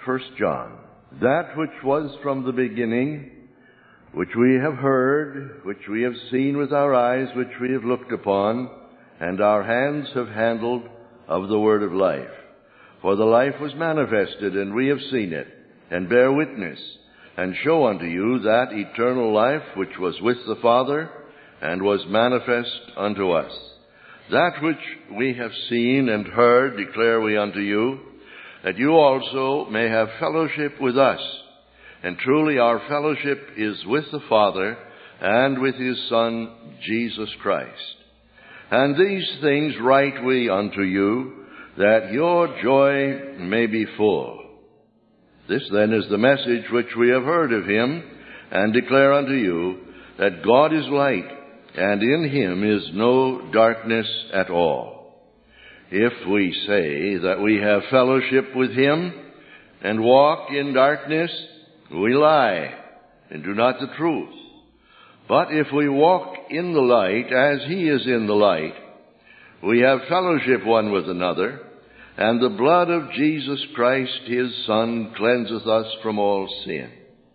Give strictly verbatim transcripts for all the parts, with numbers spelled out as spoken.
First John. That which was from the beginning, which we have heard, which we have seen with our eyes, which we have looked upon, and our hands have handled of the word of life. For the life was manifested, and we have seen it, and bear witness, and show unto you that eternal life which was with the Father, and was manifest unto us. That which we have seen and heard declare we unto you, that you also may have fellowship with us. And truly our fellowship is with the Father and with his Son, Jesus Christ. And these things write we unto you, that your joy may be full. This then is the message which we have heard of him, and declare unto you, that God is light, and in him is no darkness at all. If we say that we have fellowship with him, and walk in darkness, we lie, and do not the truth. But if we walk in the light, as he is in the light, we have fellowship one with another, and the blood of Jesus Christ, his Son, cleanseth us from all sin.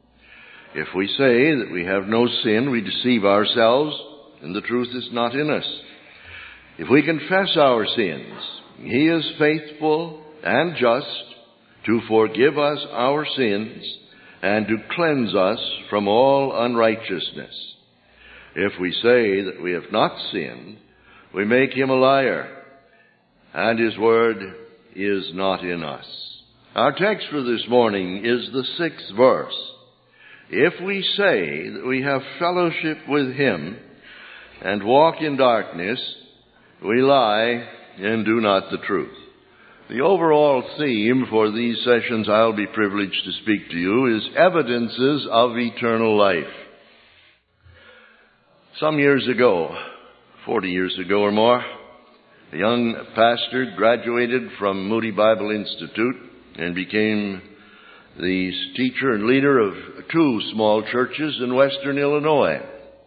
If we say that we have no sin, we deceive ourselves, and the truth is not in us. If we confess our sins, he is faithful and just to forgive us our sins and to cleanse us from all unrighteousness. If we say that we have not sinned, we make him a liar, and his word is not in us. Our text for this morning is the sixth verse. If we say that we have fellowship with him and walk in darkness, we lie and do not the truth. The overall theme for these sessions I'll be privileged to speak to you is evidences of eternal life. Some years ago, forty years ago or more, a young pastor graduated from Moody Bible Institute and became the teacher and leader of two small churches in western Illinois.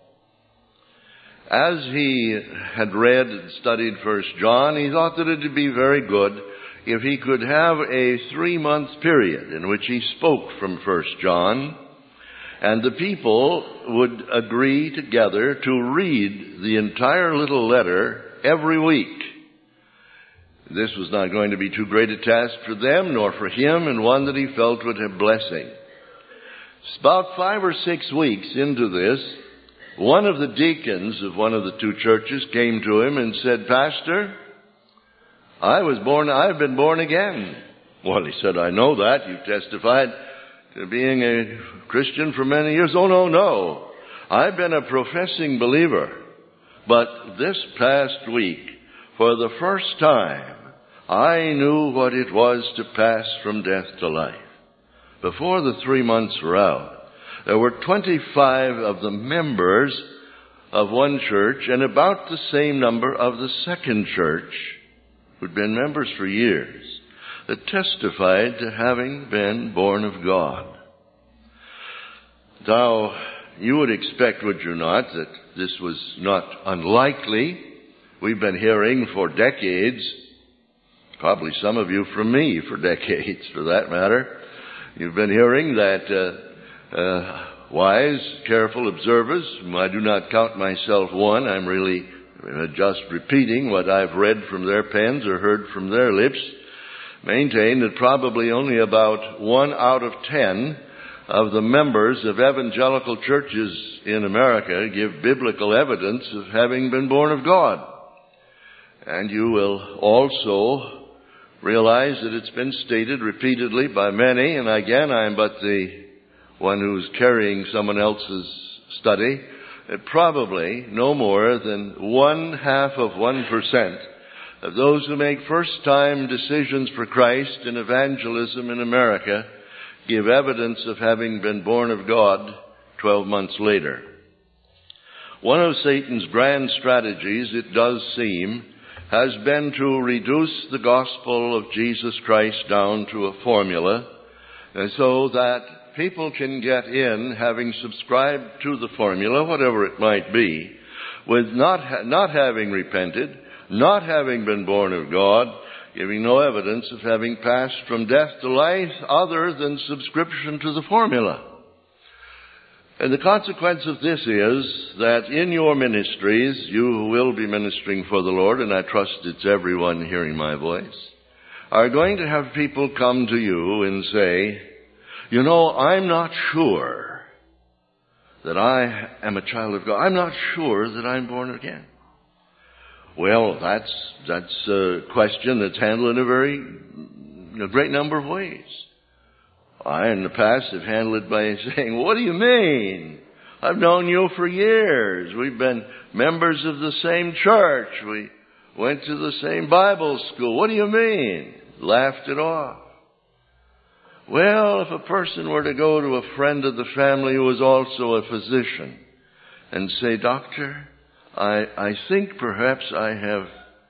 As he had read and studied First John, he thought that it would be very good if he could have a three-month period in which he spoke from First John, and the people would agree together to read the entire little letter every week. This was not going to be too great a task for them, nor for him, and one that he felt would have blessing. About five or six weeks into this, one of the deacons of one of the two churches came to him and said, "Pastor, I was born, I've been born again." Well, he said, "I know that. You testified to being a Christian for many years." "Oh, no, no. I've been a professing believer. But this past week, for the first time, I knew what it was to pass from death to life." Before the three months were out, there were twenty-five of the members of one church and about the same number of the second church, who'd been members for years, that testified to having been born of God. Now, you would expect, would you not, that this was not unlikely. We've been hearing for decades, probably some of you from me for decades for that matter, you've been hearing that uh, uh, wise, careful observers, whom I do not count myself one, I'm really uh, just repeating what I've read from their pens or heard from their lips, maintain that probably only about one out of ten of the members of evangelical churches in America give biblical evidence of having been born of God. And you will also realize that it's been stated repeatedly by many, and again, I'm but the one who's carrying someone else's study, that probably no more than one half of one percent of those who make first-time decisions for Christ in evangelism in America give evidence of having been born of God twelve months later. One of Satan's grand strategies, it does seem, has been to reduce the gospel of Jesus Christ down to a formula, and so that people can get in, having subscribed to the formula, whatever it might be, with not, ha- not having repented, not having been born of God, giving no evidence of having passed from death to life other than subscription to the formula. And the consequence of this is that in your ministries, you who will be ministering for the Lord, and I trust it's everyone hearing my voice, are going to have people come to you and say, you know, I'm not sure that I am a child of God. I'm not sure that I'm born again. Well, that's that's a question that's handled in a very a great number of ways. I, in the past, have handled it by saying, what do you mean? I've known you for years. We've been members of the same church. We went to the same Bible school. What do you mean? Laughed it off. Well, if a person were to go to a friend of the family who was also a physician and say, Doctor, I, I think perhaps I have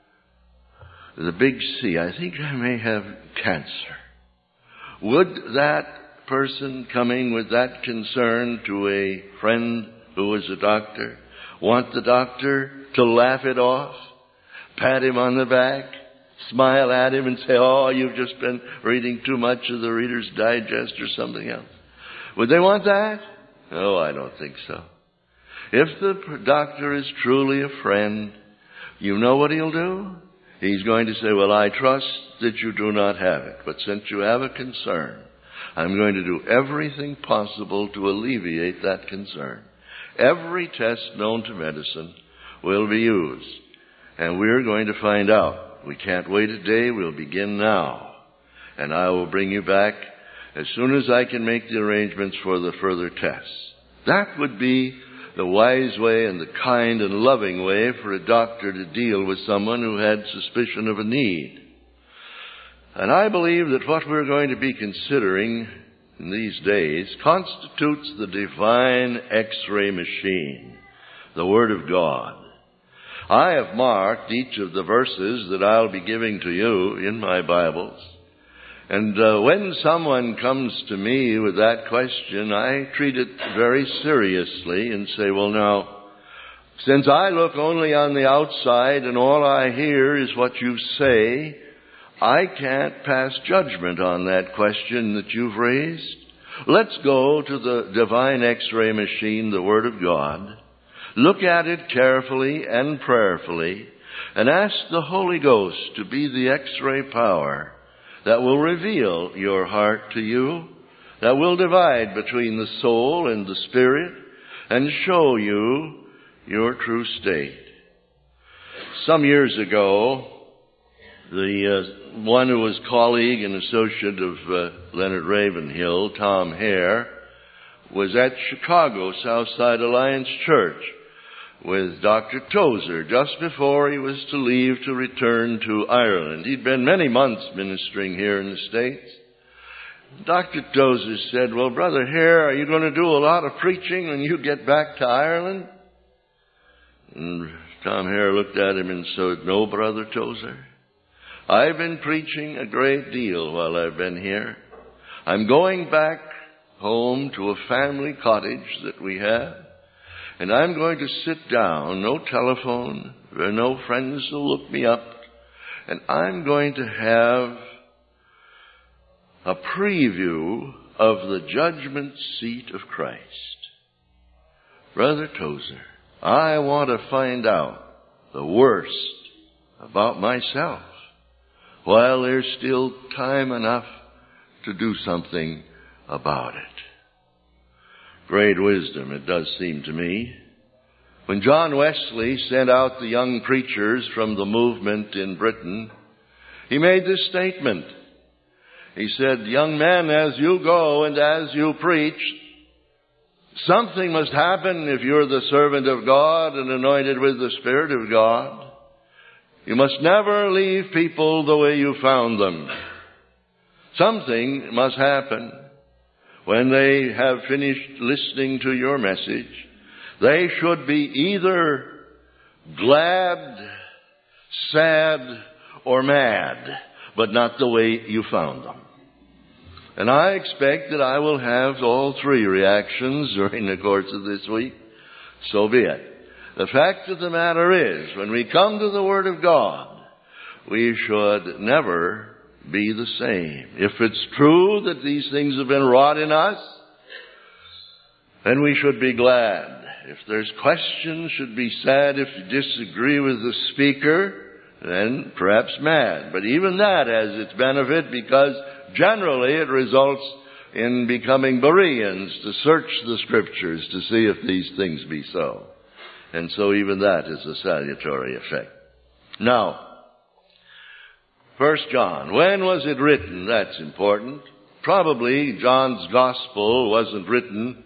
the big C. I think I may have cancer. Would that person coming with that concern to a friend who was a doctor want the doctor to laugh it off, pat him on the back, smile at him and say, oh, you've just been reading too much of the Reader's Digest or something else? Would they want that? No, I don't think so. If the doctor is truly a friend, you know what he'll do? He's going to say, well, I trust that you do not have it, but since you have a concern, I'm going to do everything possible to alleviate that concern. Every test known to medicine will be used, and we're going to find out. We can't wait a day. We'll begin now, and I will bring you back as soon as I can make the arrangements for the further tests. That would be the wise way and the kind and loving way for a doctor to deal with someone who had suspicion of a need. And I believe that what we're going to be considering in these days constitutes the divine X-ray machine, the Word of God. I have marked each of the verses that I'll be giving to you in my Bibles. And uh, when someone comes to me with that question, I treat it very seriously and say, well, now, since I look only on the outside and all I hear is what you say, I can't pass judgment on that question that you've raised. Let's go to the divine X-ray machine, the Word of God, look at it carefully and prayerfully, and ask the Holy Ghost to be the X-ray power that will reveal your heart to you, that will divide between the soul and the spirit, and show you your true state. Some years ago, the uh, one who was colleague and associate of uh, Leonard Ravenhill, Tom Hare, was at Chicago, Southside Alliance Church, with Doctor Tozer just before he was to leave to return to Ireland. He'd been many months ministering here in the States. Doctor Tozer said, well, Brother Hare, are you going to do a lot of preaching when you get back to Ireland? And Tom Hare looked at him and said, no, Brother Tozer. I've been preaching a great deal while I've been here. I'm going back home to a family cottage that we have. And I'm going to sit down, no telephone, there are no friends to look me up, and I'm going to have a preview of the judgment seat of Christ. Brother Tozer, I want to find out the worst about myself while there's still time enough to do something about it. Great wisdom, it does seem to me. When John Wesley sent out the young preachers from the movement in Britain, he made this statement. He said, young men, as you go and as you preach, something must happen if you're the servant of God and anointed with the Spirit of God. You must never leave people the way you found them. Something must happen. When they have finished listening to your message, they should be either glad, sad, or mad, but not the way you found them. And I expect that I will have all three reactions during the course of this week. So be it. The fact of the matter is, when we come to the Word of God, we should never be the same. If it's true that these things have been wrought in us, then we should be glad. If there's questions, should be sad. If you disagree with the speaker, then perhaps mad. But even that has its benefit, because generally it results in becoming Bereans, to search the Scriptures to see if these things be so. And so even that is a salutary effect. Now, First John, when was it written? That's important. Probably John's Gospel wasn't written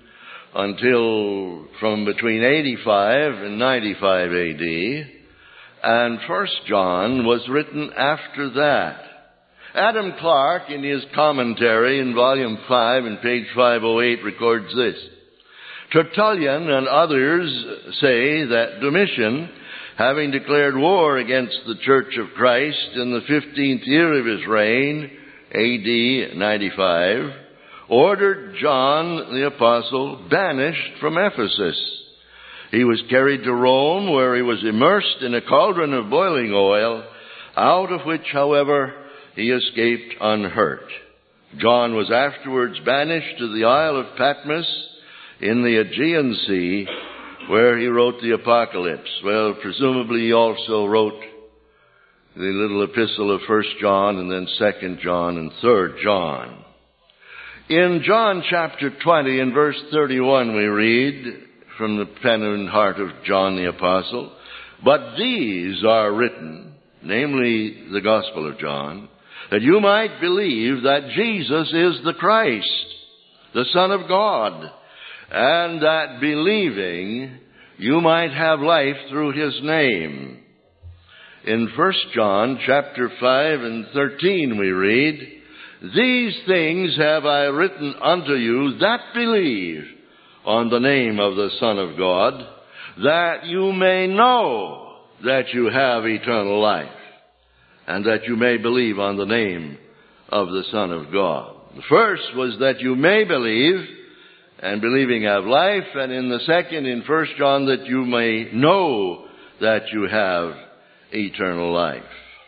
until from between eighty-five and ninety-five A D, and First John was written after that. Adam Clarke, in his commentary in volume five and page five oh eight, records this. Tertullian and others say that Domitian, having declared war against the Church of Christ in the fifteenth year of his reign, A D ninety-five, ordered John the Apostle banished from Ephesus. He was carried to Rome, where he was immersed in a cauldron of boiling oil, out of which, however, he escaped unhurt. John was afterwards banished to the Isle of Patmos in the Aegean Sea, where he wrote the Apocalypse. Well, presumably he also wrote the little epistle of First John, and then Second John and Third John. In John chapter twenty and verse thirty-one we read from the pen and heart of John the Apostle, "But these are written," namely the Gospel of John, "that you might believe that Jesus is the Christ, the Son of God, and that believing you might have life through his name." In First John chapter five and thirteen we read, "These things have I written unto you that believe on the name of the Son of God, that you may know that you have eternal life, and that you may believe on the name of the Son of God." The first was that you may believe, and believing have life, and in the second, in First John, that you may know that you have eternal life.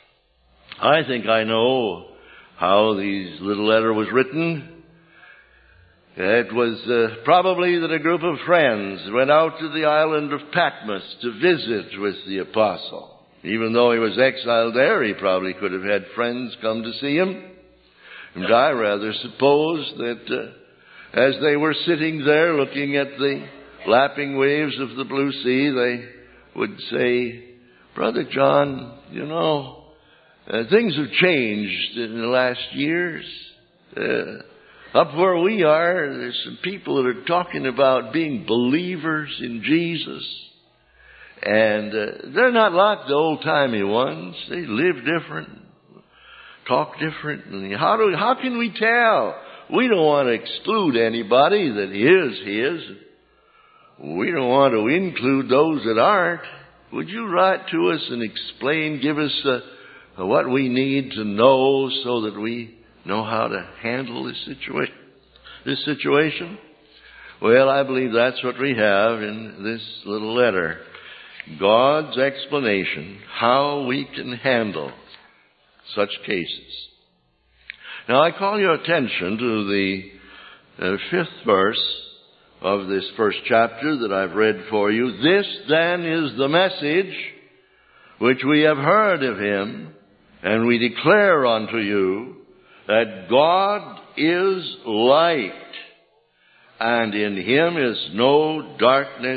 I think I know how this little letter was written. It was uh, probably that a group of friends went out to the island of Patmos to visit with the apostle. Even though he was exiled there, he probably could have had friends come to see him. And I rather suppose that uh, as they were sitting there looking at the lapping waves of the blue sea, they would say, "Brother John, you know, uh, things have changed in the last years. Uh, up where we are, there's some people that are talking about being believers in Jesus. And uh, they're not like the old-timey ones. They live different, talk different. And how do we, how can we tell? We don't want to exclude anybody that is his. We don't want to include those that aren't. Would you write to us and explain, give us uh, what we need to know so that we know how to handle this situation? This situation? Well, I believe that's what we have in this little letter. God's explanation, how we can handle such cases. Now, I call your attention to the uh, fifth verse of this first chapter that I've read for you. "This then is the message which we have heard of him, and we declare unto you, that God is light, and in him is no darkness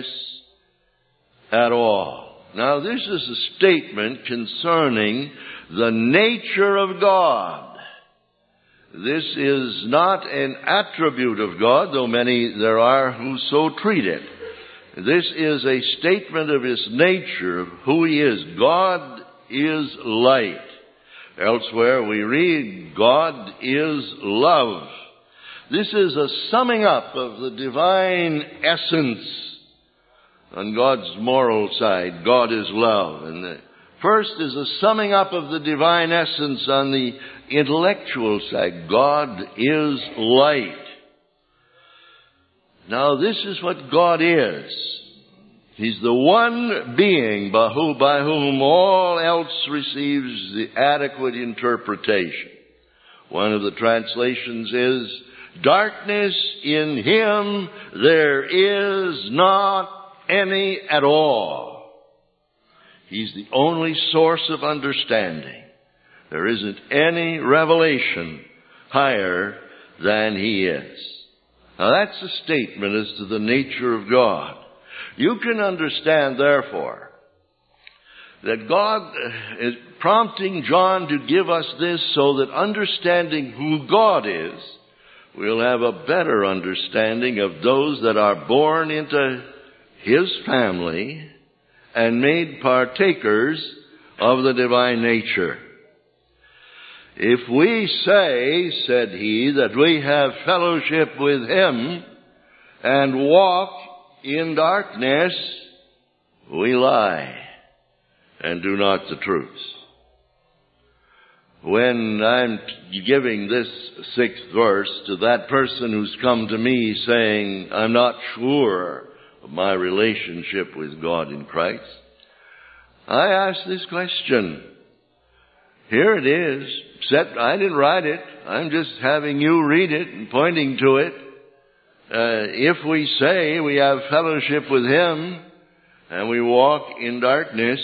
at all." Now, this is a statement concerning the nature of God. This is not an attribute of God, though many there are who so treat it. This is a statement of his nature, of who he is. God is light. Elsewhere we read, God is love. This is a summing up of the divine essence on God's moral side. God is love. And the first is a summing up of the divine essence on the intellectual side. God is light. Now, this is what God is. He's the one being by, who, by whom all else receives the adequate interpretation. One of the translations is, darkness in him there is not any at all. He's the only source of understanding. There isn't any revelation higher than he is. Now that's a statement as to the nature of God. You can understand, therefore, that God is prompting John to give us this so that understanding who God is, we'll have a better understanding of those that are born into his family and made partakers of the divine nature. If we say, said he, that we have fellowship with him and walk in darkness, we lie and do not the truth. When I'm giving this sixth verse to that person who's come to me saying, I'm not sure of my relationship with God in Christ, I ask this question. Here it is. Set, I didn't write it. I'm just having you read it and pointing to it. Uh, if we say we have fellowship with him and we walk in darkness,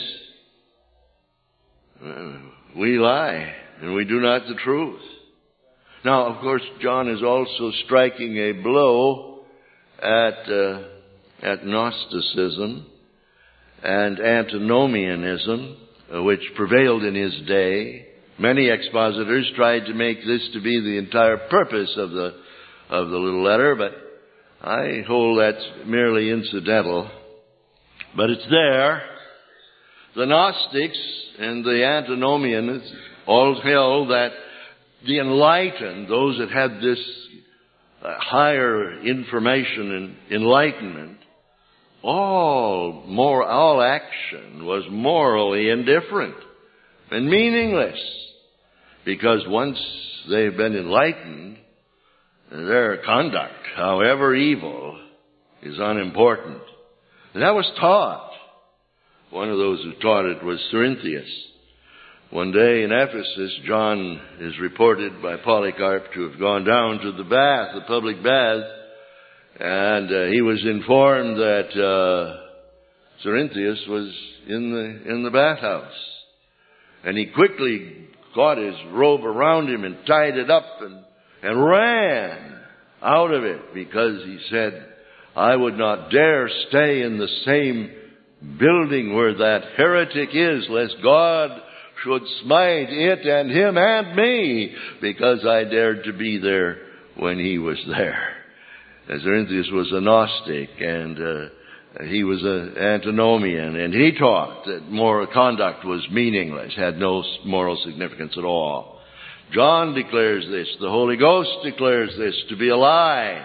uh, we lie and we do not the truth. Now, of course, John is also striking a blow at uh, at Gnosticism and antinomianism, uh, which prevailed in his day. Many expositors tried to make this to be the entire purpose of the of the little letter, but I hold that's merely incidental. But it's there. The Gnostics and the antinomians all held that the enlightened, those that had this uh, higher information and enlightenment, all more all action was morally indifferent and meaningless, because once they've been enlightened, their conduct, however evil, is unimportant. And that was taught. One of those who taught it was Cerinthius. One day in Ephesus, John is reported by Polycarp to have gone down to the bath, the public bath, and uh, he was informed that uh, Cerinthius was in the in the bathhouse. And he quickly got his robe around him and tied it up and, and ran out of it, because he said, I would not dare stay in the same building where that heretic is, lest God should smite it and him and me, because I dared to be there when he was there. As Cerinthius was a Gnostic, and uh, he was an antinomian, and he taught that moral conduct was meaningless, had no moral significance at all. John declares this, the Holy Ghost declares this to be a lie.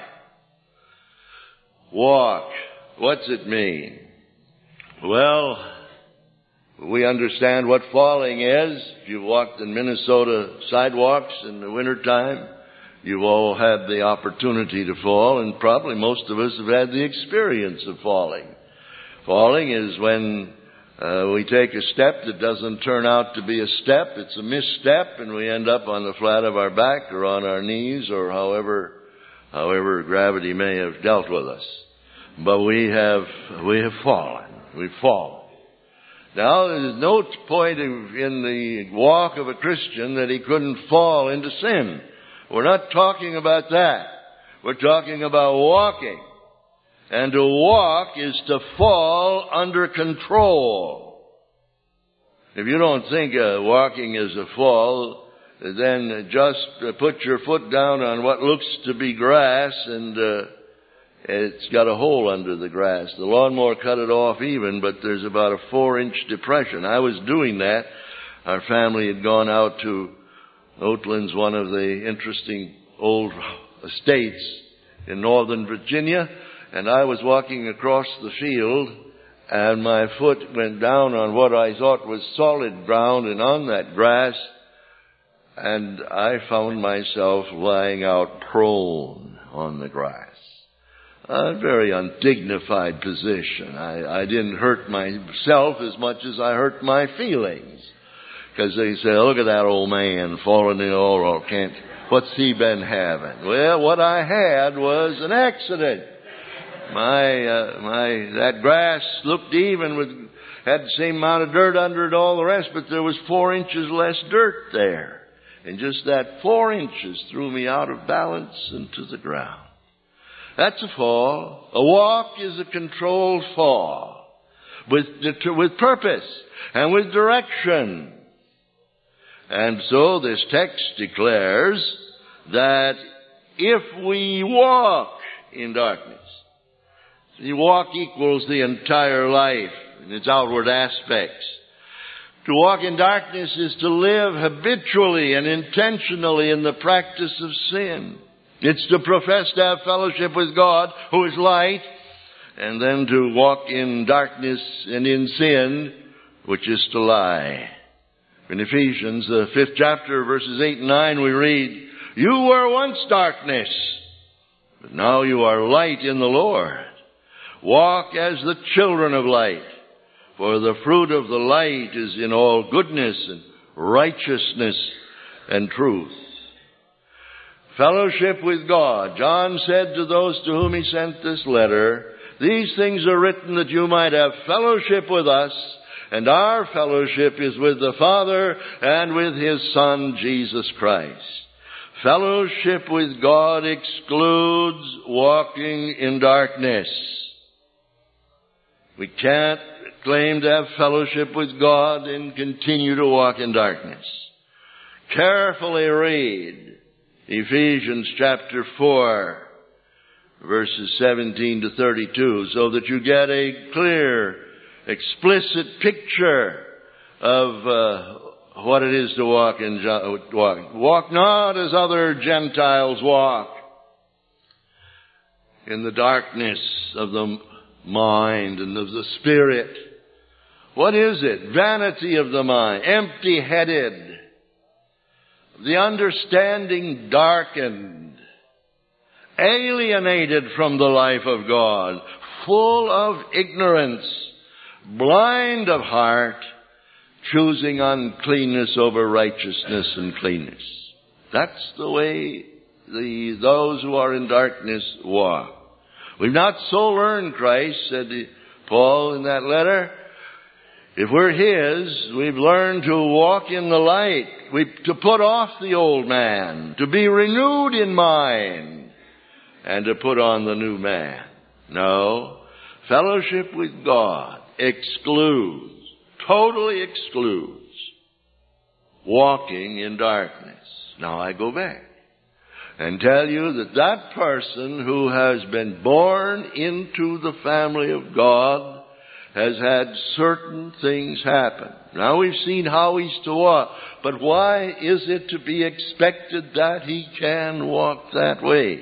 Walk. What's it mean? Well, we understand what falling is. If you've walked in Minnesota sidewalks in the wintertime, you've all had the opportunity to fall, and probably most of us have had the experience of falling. Falling is when uh, we take a step that doesn't turn out to be a step. It's a misstep, and we end up on the flat of our back or on our knees, or however however gravity may have dealt with us. But we have we have fallen. We've fallen. Now, there's no point in the walk of a Christian that he couldn't fall into sin. We're not talking about that. We're talking about walking. And to walk is to fall under control. If you don't think uh, walking is a fall, then just uh, put your foot down on what looks to be grass, and uh, it's got a hole under the grass. The lawnmower cut it off even, but there's about a four-inch depression. I was doing that. Our family had gone out to Oatlands, one of the interesting old estates in northern Virginia, and I was walking across the field, and my foot went down on what I thought was solid ground, and on that grass, and I found myself lying out prone on the grass. a very undignified position. I, I didn't hurt myself as much as I hurt my feelings. Because they say, look at that old man falling in the oil. Can't, what's he been having? Well, what I had was an accident. My, uh, my, that grass looked even with, had the same amount of dirt under it, all the rest, but there was four inches less dirt there. And just that four inches threw me out of balance and to the ground. That's a fall. A walk is a controlled fall with, with purpose and with direction. And so this text declares that if we walk in darkness, the walk equals the entire life in its outward aspects. To walk in darkness is to live habitually and intentionally in the practice of sin. It's to profess to have fellowship with God, who is light, and then to walk in darkness and in sin, which is to lie. In Ephesians, the fifth chapter, verses eight and nine, we read, you were once darkness, but now you are light in the Lord. Walk as the children of light, for the fruit of the light is in all goodness and righteousness and truth. Fellowship with God. John said to those to whom he sent this letter, these things are written that you might have fellowship with us, and our fellowship is with the Father and with His Son, Jesus Christ. Fellowship with God excludes walking in darkness. We can't claim to have fellowship with God and continue to walk in darkness. Carefully read Ephesians chapter four, verses seventeen to thirty-two, so that you get a clear, explicit picture of uh, what it is to walk in walk. Walk not as other Gentiles walk, in the darkness of the mind and of the spirit. What is it? Vanity of the mind, empty-headed, the understanding darkened, alienated from the life of God, full of ignorance, blind of heart, choosing uncleanness over righteousness and cleanness. That's the way the those who are in darkness walk. We've not so learned Christ, said Paul in that letter. If we're His, we've learned to walk in the light, we to put off the old man, to be renewed in mind, and to put on the new man. No, fellowship with God excludes, totally excludes, walking in darkness. Now I go back and tell you that that person who has been born into the family of God has had certain things happen. Now we've seen how he's to walk, but why is it to be expected that he can walk that way?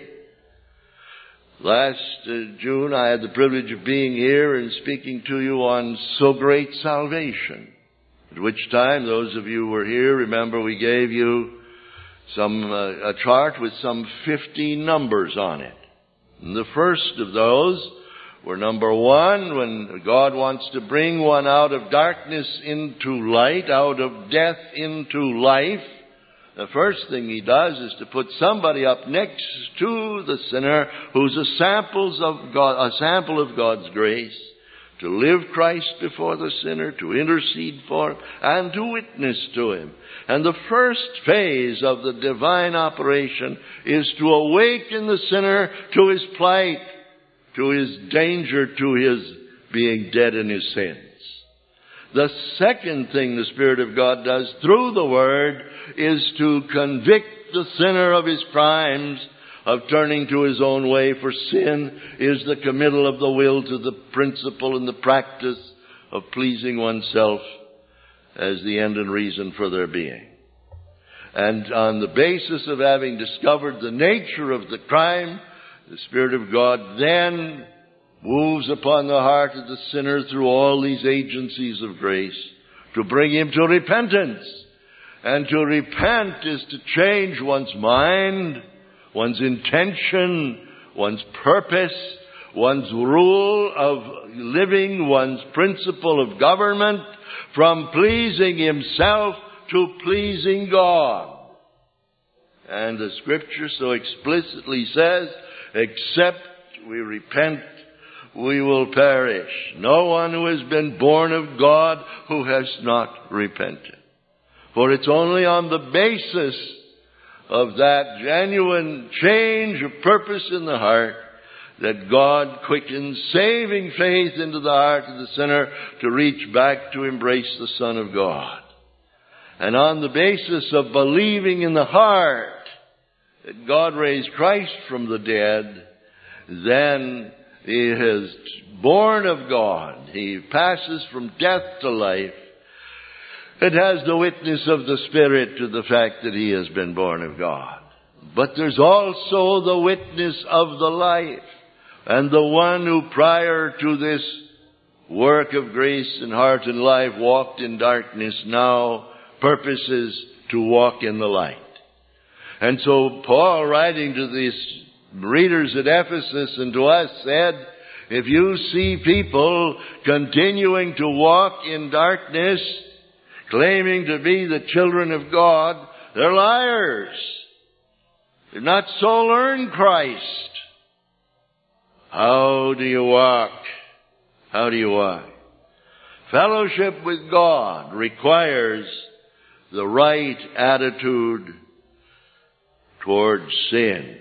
Last uh, June I had the privilege of being here and speaking to you on So Great Salvation, at which time those of you who were here remember we gave you some uh, a chart with some fifty numbers on it. And the first of those were number one, when God wants to bring one out of darkness into light, out of death into life. The first thing He does is to put somebody up next to the sinner who's a samples of God, a sample of God's grace, to live Christ before the sinner, to intercede for him, and to witness to him. And the first phase of the divine operation is to awaken the sinner to his plight, to his danger, to his being dead in his sins. The second thing the Spirit of God does through the Word is to convict the sinner of his crimes, of turning to his own way, for sin is the committal of the will to the principle and the practice of pleasing oneself as the end and reason for their being. And on the basis of having discovered the nature of the crime, the Spirit of God then moves upon the heart of the sinner through all these agencies of grace to bring him to repentance. And to repent is to change one's mind, one's intention, one's purpose, one's rule of living, one's principle of government, from pleasing himself to pleasing God. And the Scripture so explicitly says, except we repent, we will perish. No one who has been born of God who has not repented. For it's only on the basis of that genuine change of purpose in the heart that God quickens saving faith into the heart of the sinner to reach back to embrace the Son of God. And on the basis of believing in the heart that God raised Christ from the dead, then he is born of God. He passes from death to life. It has the witness of the Spirit to the fact that he has been born of God. But there's also the witness of the life. And the one who prior to this work of grace in heart and life walked in darkness now purposes to walk in the light. And so Paul, writing to these readers at Ephesus and to us, said, if you see people continuing to walk in darkness, claiming to be the children of God, they're liars. They've not so learned Christ. How do you walk? How do you walk? Fellowship with God requires the right attitude towards sin.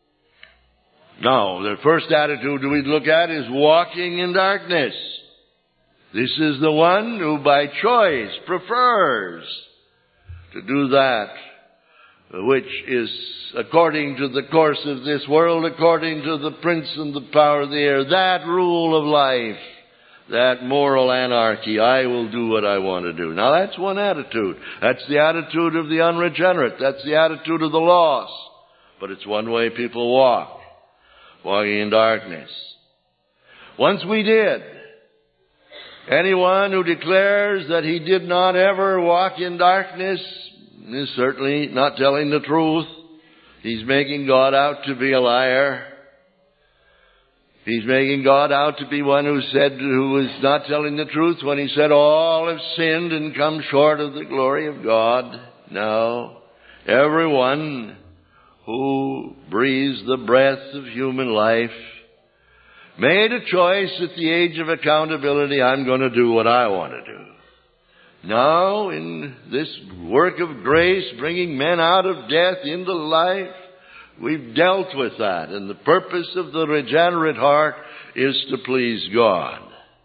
Now, the first attitude we look at is walking in darkness. This is the one who by choice prefers to do that which is according to the course of this world, according to the prince and the power of the air, that rule of life, that moral anarchy. I will do what I want to do. Now that's one attitude. That's the attitude of the unregenerate. That's the attitude of the lost. But it's one way people walk, walking in darkness. Once we did. Anyone who declares that he did not ever walk in darkness is certainly not telling the truth. He's making God out to be a liar. He's making God out to be one who said, who was not telling the truth when he said all have sinned and come short of the glory of God. No. Everyone who breathes the breath of human life made a choice at the age of accountability. I'm going to do what I want to do. Now, in this work of grace, bringing men out of death into life, we've dealt with that. And the purpose of the regenerate heart is to please God.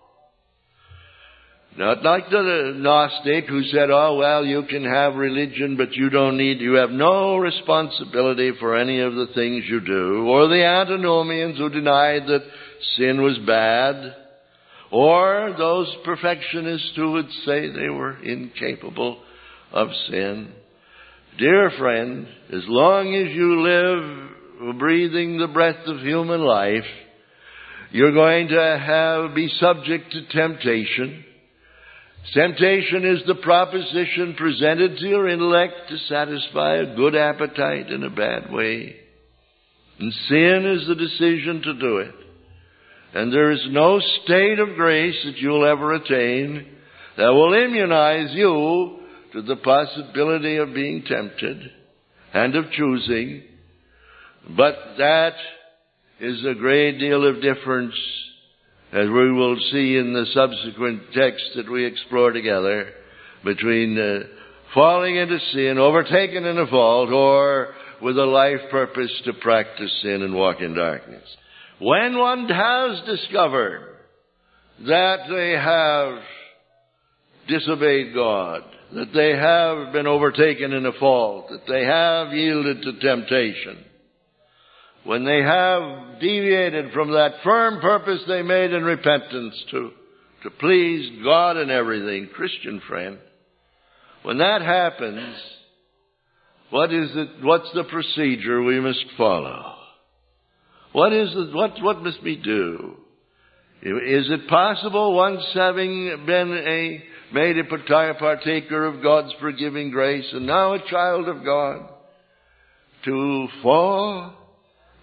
Not like the Gnostic who said, oh, well, you can have religion, but you don't need, you have no responsibility for any of the things you do. Or the Antinomians who denied that sin was bad. Or those perfectionists who would say they were incapable of sin. Dear friend, as long as you live breathing the breath of human life, you're going to have be subject to temptation. Temptation is the proposition presented to your intellect to satisfy a good appetite in a bad way. And sin is the decision to do it. And there is no state of grace that you'll ever attain that will immunize you to the possibility of being tempted and of choosing. But that is a great deal of difference, as we will see in the subsequent text that we explore together, between uh, falling into sin, overtaken in a fault, or with a life purpose to practice sin and walk in darkness. When one has discovered that they have disobeyed God, that they have been overtaken in a fault, that they have yielded to temptation, when they have deviated from that firm purpose they made in repentance to, to please God in everything, Christian friend, when that happens, what is it, what's the procedure we must follow? What is it, what, what must we do? Is it possible, once having been a, made a partaker of God's forgiving grace and now a child of God, to fall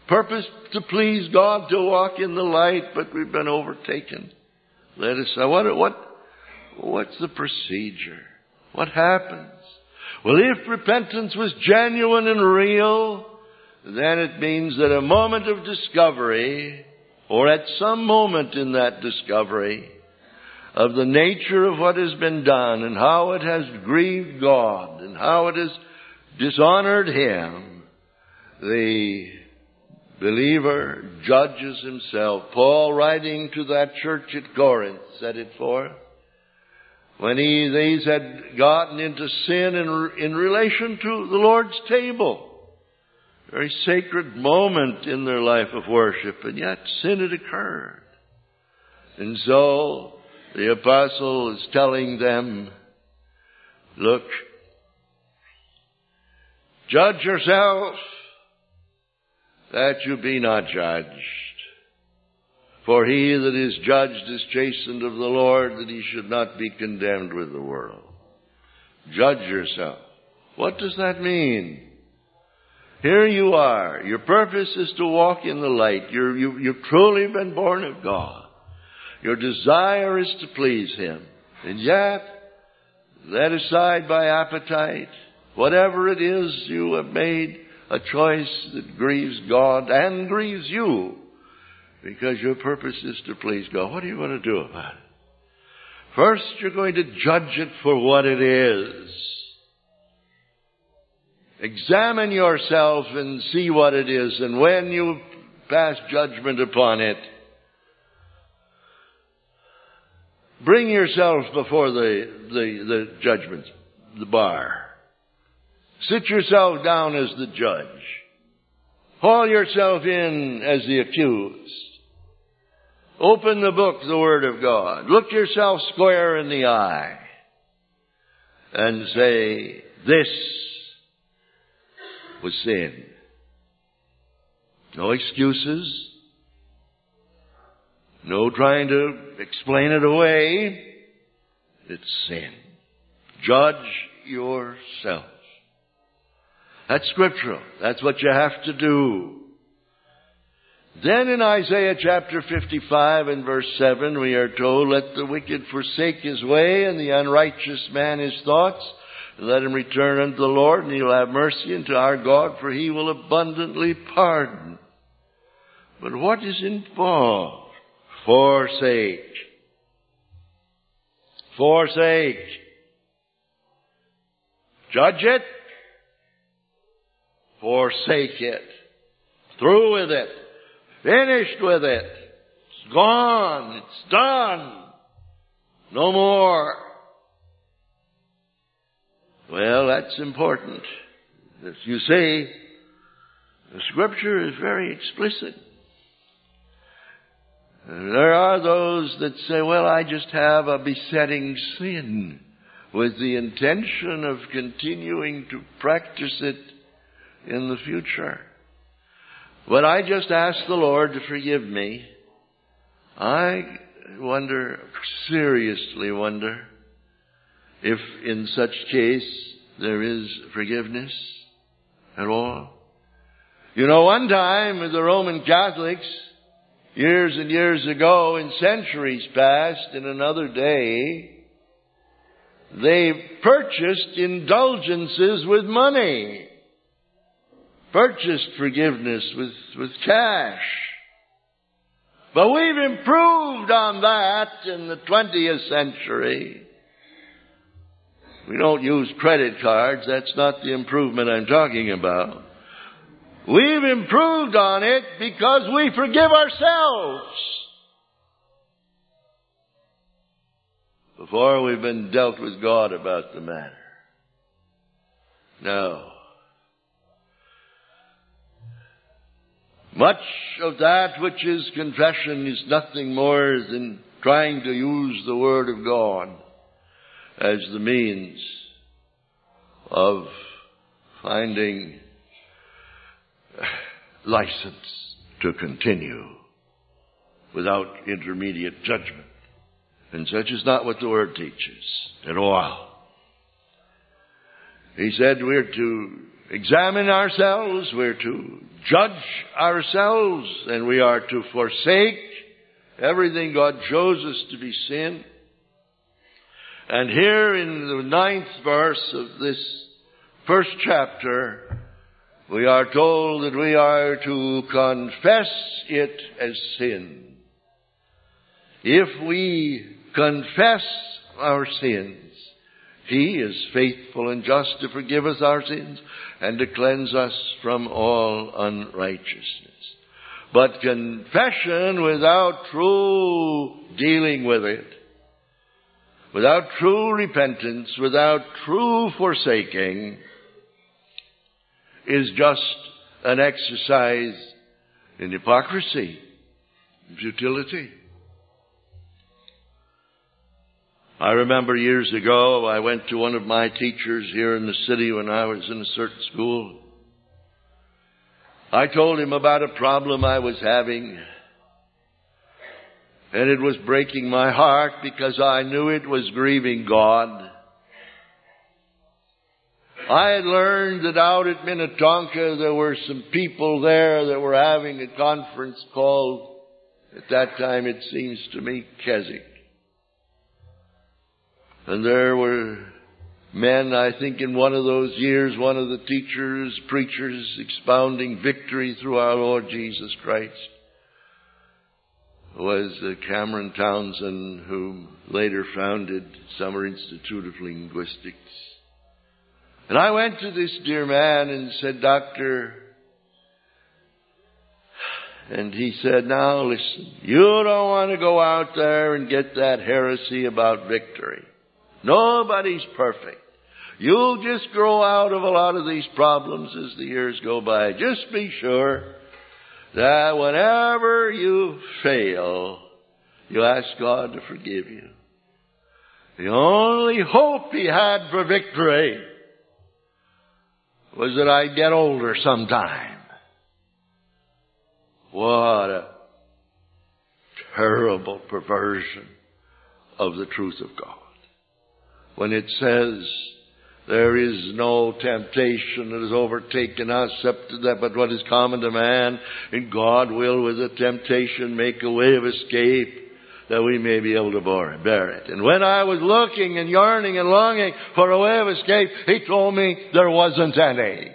purposed to please God, to walk in the light, but we've been overtaken. Let us, what, what, what's the procedure? What happens? Well, if repentance was genuine and real, then it means that a moment of discovery, or at some moment in that discovery, of the nature of what has been done and how it has grieved God and how it has dishonored Him, the believer judges himself. Paul, writing to that church at Corinth, said it forth. When he, these had gotten into sin in, in relation to the Lord's table, a very sacred moment in their life of worship, and yet sin had occurred. And so the apostle is telling them, look, judge yourself that you be not judged. For he that is judged is chastened of the Lord, that he should not be condemned with the world. Judge yourself. What does that mean? Here you are. Your purpose is to walk in the light. You're, you, you've truly been born of God. Your desire is to please Him. And yet, led aside by appetite, whatever it is, you have made a choice that grieves God and grieves you, because your purpose is to please God. What are you going to do about it? First, you're going to judge it for what it is. Examine yourself and see what it is, and when you pass judgment upon it, bring yourself before the, the, the judgment, the bar. Sit yourself down as the judge. Haul yourself in as the accused. Open the book, the Word of God. Look yourself square in the eye and say, this was sin. No excuses. No trying to explain it away. It's sin. Judge yourself. That's scriptural. That's what you have to do. Then in Isaiah chapter fifty-five and verse seven, we are told, let the wicked forsake his way and the unrighteous man his thoughts. And let him return unto the Lord, and He will have mercy unto our God, for He will abundantly pardon. But what is involved? Forsake. Forsake. Judge it. Forsake it. Through with it. Finished with it. It's gone. It's done. No more. Well, that's important. As you see, the Scripture is very explicit. There are those that say, well, I just have a besetting sin with the intention of continuing to practice it in the future. But I just ask the Lord to forgive me. I wonder, seriously wonder, if in such case there is forgiveness at all. You know, one time with the Roman Catholics, years and years ago, in centuries past, in another day, they purchased indulgences with money. Purchased forgiveness with, with cash. But we've improved on that in the twentieth century. We don't use credit cards. That's not the improvement I'm talking about. We've improved on it because we forgive ourselves before we've been dealt with God about the matter. No. Much of that which is confession is nothing more than trying to use the Word of God as the means of finding license to continue without intermediate judgment. And such is not what the Word teaches at all. He said we're to examine ourselves, we're to judge ourselves, and we are to forsake everything God shows us to be sin. And here in the ninth verse of this first chapter, we are told that we are to confess it as sin. If we confess our sins, He is faithful and just to forgive us our sins and to cleanse us from all unrighteousness. But confession without true dealing with it, without true repentance, without true forsaking, is just an exercise in hypocrisy, futility. I remember years ago, I went to one of my teachers here in the city when I was in a certain school. I told him about a problem I was having, and it was breaking my heart because I knew it was grieving God. I had learned that out at Minnetonka there were some people there that were having a conference called, at that time it seems to me, Keswick. And there were men, I think in one of those years, one of the teachers, preachers, expounding victory through our Lord Jesus Christ was uh, Cameron Townsend, who later founded Summer Institute of Linguistics. And I went to this dear man and said, Doctor, and he said, now listen, you don't want to go out there and get that heresy about victory. Nobody's perfect. You'll just grow out of a lot of these problems as the years go by. Just be sure that whenever you fail, you ask God to forgive you. The only hope he had for victory was that I'd get older sometime. What a terrible perversion of the truth of God. When it says, there is no temptation that has overtaken us except that but what is common to man, and God will with the temptation make a way of escape that we may be able to bear it. And when I was looking and yearning and longing for a way of escape, he told me there wasn't any.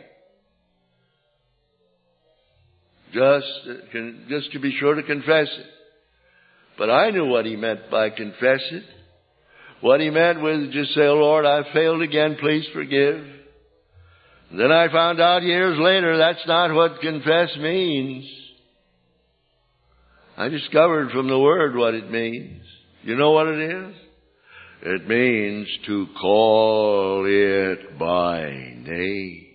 Just, just to be sure to confess it. But I knew what he meant by confess it. What he meant was just say, oh Lord, I failed again, please forgive. And then I found out years later that's not what confess means. I discovered from the word what it means. You know what it is? It means to call it by name.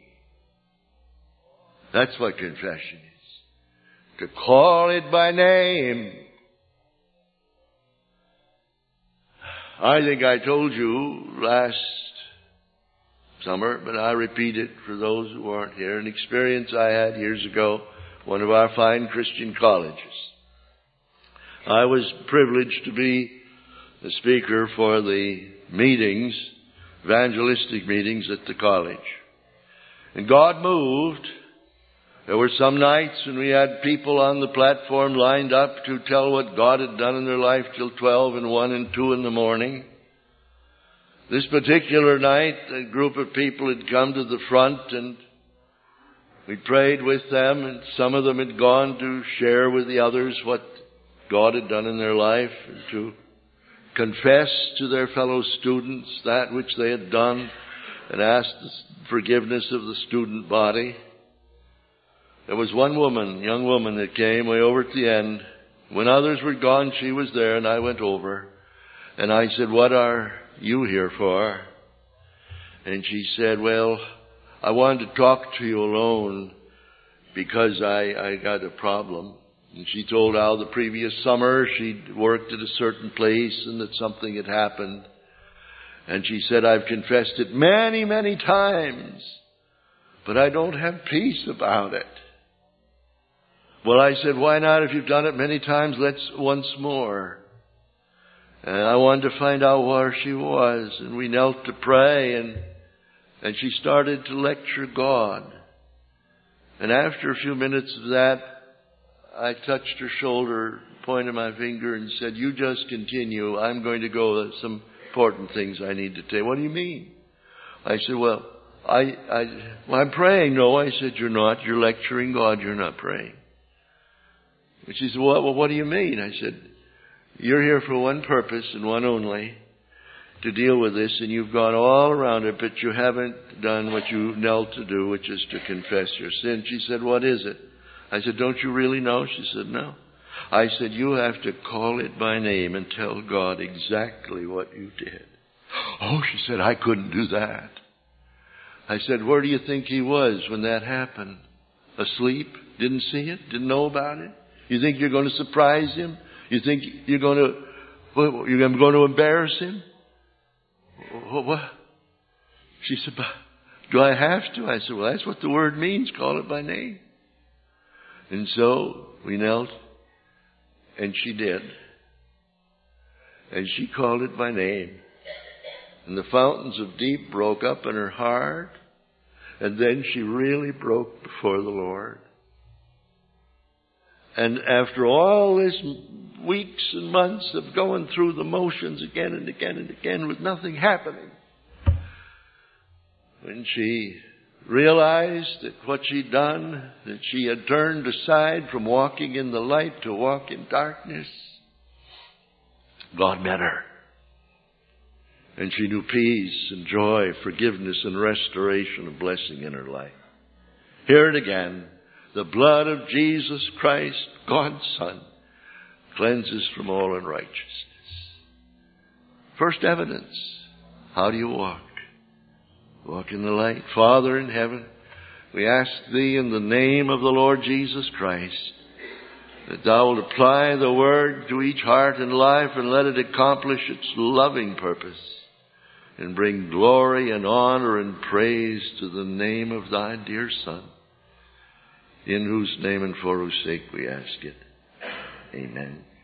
That's what confession is. To call it by name. I think I told you last summer, but I repeat it for those who weren't here, an experience I had years ago, one of our fine Christian colleges. I was privileged to be the speaker for the meetings, evangelistic meetings at the college. And God moved. There were some nights when we had people on the platform lined up to tell what God had done in their life till twelve and one and two in the morning. This particular night, a group of people had come to the front and we prayed with them, and some of them had gone to share with the others what God had done in their life and to confess to their fellow students that which they had done and ask the forgiveness of the student body. There was one woman, young woman, that came way over at the end. When others were gone, she was there, and I went over. And I said, what are you here for? And she said, well, I wanted to talk to you alone because I, I got a problem. And she told how the previous summer she'd worked at a certain place and that something had happened. And she said, I've confessed it many, many times, but I don't have peace about it. Well, I said, why not? If you've done it many times, let's once more. And I wanted to find out where she was. And we knelt to pray. And And she started to lecture God. And after a few minutes of that, I touched her shoulder, pointed my finger and said, you just continue. I'm going to go. There's some important things I need to tell you. What do you mean? I said, well, I, I, well, I'm praying. No, I said, you're not. You're lecturing God. You're not praying. And she said, well, well, what do you mean? I said, you're here for one purpose and one only, to deal with this, and you've gone all around it, but you haven't done what you knelt to do, which is to confess your sin. She said, what is it? I said, don't you really know? She said, no. I said, you have to call it by name and tell God exactly what you did. Oh, she said, I couldn't do that. I said, where do you think he was when that happened? Asleep? Didn't see it? Didn't know about it? You think you're going to surprise him? You think you're going to, you're going to embarrass him? What? She said, do I have to? I said, well, that's what the word means. Call it by name. And so we knelt, and she did. And she called it by name. And the fountains of deep broke up in her heart. And then she really broke before the Lord. And after all this weeks and months of going through the motions again and again and again with nothing happening, when she realized that what she'd done, that she had turned aside from walking in the light to walk in darkness, God met her. And she knew peace and joy, forgiveness and restoration of blessing in her life. Hear it again. The blood of Jesus Christ, God's Son, cleanses from all unrighteousness. First evidence. How do you walk? Walk in the light. Father in heaven, we ask Thee in the name of the Lord Jesus Christ that Thou wilt apply the Word to each heart and life and let it accomplish its loving purpose and bring glory and honor and praise to the name of Thy dear Son, in whose name and for whose sake we ask it. Amen.